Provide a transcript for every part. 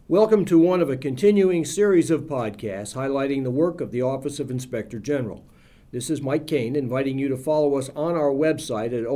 Welcome to one of a continuing series of podcasts highlighting the work of the Office of Inspector General. This is Mike Kane inviting you to follow us on our website at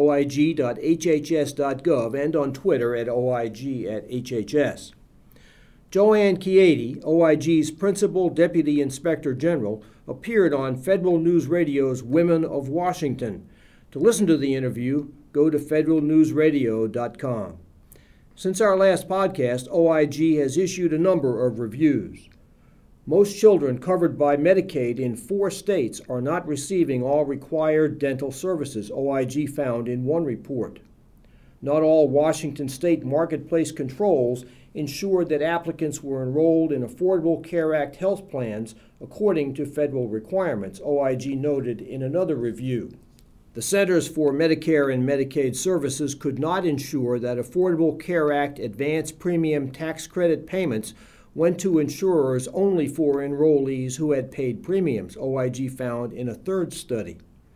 oig.hhs.gov and on Twitter at oig@hhs. Joanne Chieti, OIG's Principal Deputy Inspector General, appeared on Federal News Radio's Women of Washington. To listen to the interview, go to federalnewsradio.com. Since our last podcast, OIG has issued a number of reviews. Most children covered by Medicaid in 4 states are not receiving all required dental services, OIG found in one report. Not all Washington state marketplace controls ensured that applicants were enrolled in Affordable Care Act health plans according to federal requirements, OIG noted in another review. The Centers for Medicare and Medicaid Services could not ensure that Affordable Care Act advance premium tax credit payments went to insurers only for enrollees who had paid premiums, OIG found in a third study.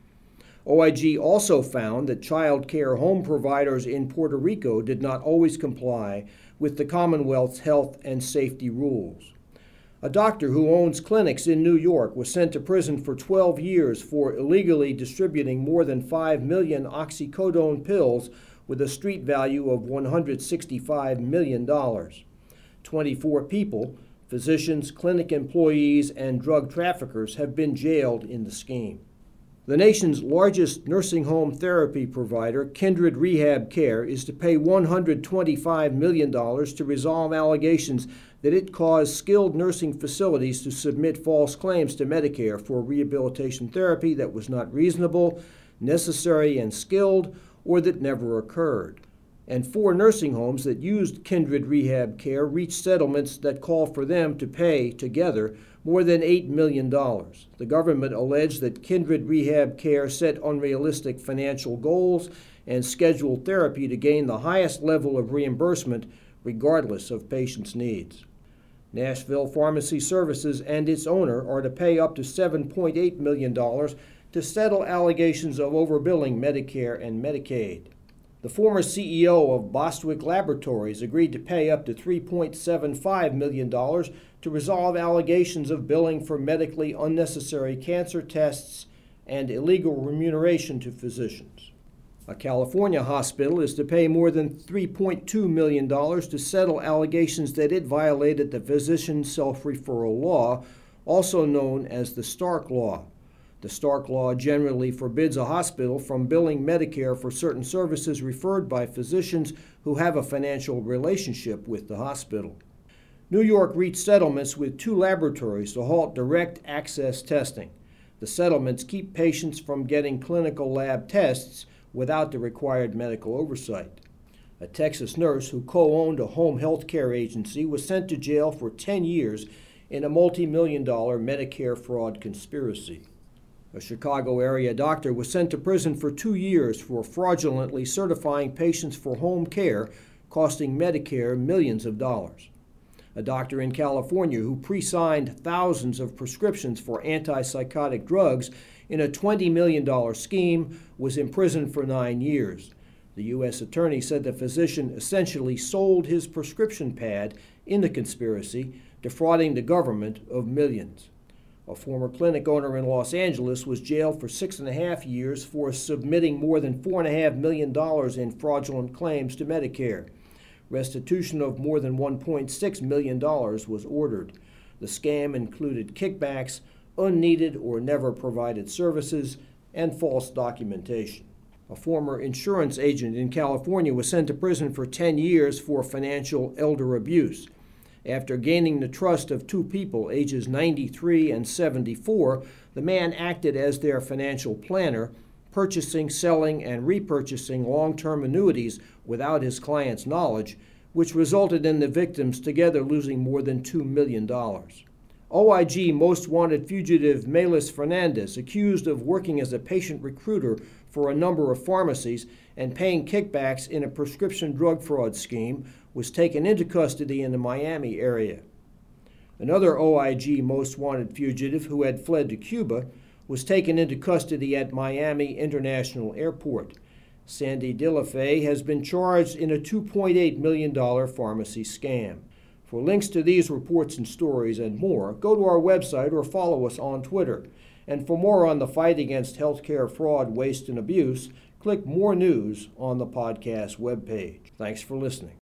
OIG also found that child care home providers in Puerto Rico did not always comply with the Commonwealth's health and safety rules. A doctor who owns clinics in New York was sent to prison for 12 years for illegally distributing more than 5 million oxycodone pills with a street value of $165 million. 24 people, physicians, clinic employees, and drug traffickers have been jailed in the scheme. The nation's largest nursing home therapy provider, Kindred Rehab Care, is to pay $125 million to resolve allegations that it caused skilled nursing facilities to submit false claims to Medicare for rehabilitation therapy that was not reasonable, necessary, and skilled, or that never occurred. And 4 nursing homes that used Kindred Rehab Care reached settlements that call for them to pay, together, more than $8 million. The government alleged that Kindred Rehab Care set unrealistic financial goals and scheduled therapy to gain the highest level of reimbursement regardless of patients' needs. Nashville Pharmacy Services and its owner are to pay up to $7.8 million to settle allegations of overbilling Medicare and Medicaid. The former CEO of Bostwick Laboratories agreed to pay up to $3.75 million to resolve allegations of billing for medically unnecessary cancer tests and illegal remuneration to physicians. A California hospital is to pay more than $3.2 million to settle allegations that it violated the physician self-referral law, also known as the Stark Law. The Stark Law generally forbids a hospital from billing Medicare for certain services referred by physicians who have a financial relationship with the hospital. New York reached settlements with 2 laboratories to halt direct access testing. The settlements keep patients from getting clinical lab tests without the required medical oversight. A Texas nurse who co-owned a home health care agency was sent to jail for 10 years in a multi-million-dollar Medicare fraud conspiracy. A Chicago area doctor was sent to prison for 2 years for fraudulently certifying patients for home care, costing Medicare millions of dollars. A doctor in California who pre-signed thousands of prescriptions for antipsychotic drugs in a $20 million scheme was imprisoned for 9 years. The U.S. attorney said the physician essentially sold his prescription pad in the conspiracy, defrauding the government of millions. A former clinic owner in Los Angeles was jailed for 6.5 years for submitting more than $4.5 million in fraudulent claims to Medicare. Restitution of more than $1.6 million was ordered. The scam included kickbacks, unneeded or never provided services, and false documentation. A former insurance agent in California was sent to prison for 10 years for financial elder abuse. After gaining the trust of 2 people, ages 93 and 74, the man acted as their financial planner, purchasing, selling, and repurchasing long-term annuities without his client's knowledge, which resulted in the victims together losing more than $2 million. OIG most wanted fugitive Melis Fernandez, accused of working as a patient recruiter for a number of pharmacies and paying kickbacks in a prescription drug fraud scheme, was taken into custody in the Miami area. Another OIG most wanted fugitive who had fled to Cuba was taken into custody at Miami International Airport. Sandy Dillafay has been charged in a $2.8 million pharmacy scam. For links to these reports and stories and more, go to our website or follow us on Twitter. And for more on the fight against healthcare fraud, waste, and abuse, click More News on the podcast webpage. Thanks for listening.